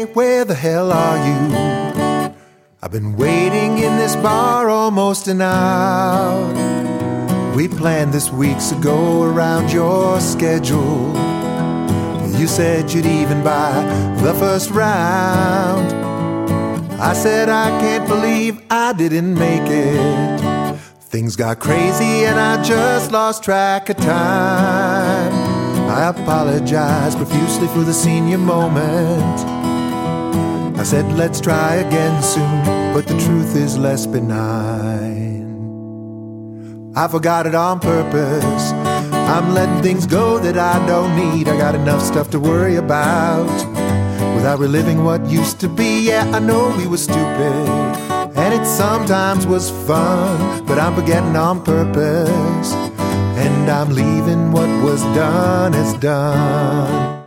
Hey, where the hell are you? I've been waiting in this bar almost an hour. We planned this weeks ago around your schedule. You said you'd even buy the first round. I said I can't believe I didn't make it. Things got crazy and I just lost track of time. I apologize profusely for the senior moment. I said let's try again soon, but the truth is less benign. I forgot it on purpose. I'm letting things go that I don't need. I got enough stuff to worry about without reliving what used to be. Yeah, I know we were stupid, and it sometimes was fun, but I'm forgetting on purpose, and I'm leaving what was done is done.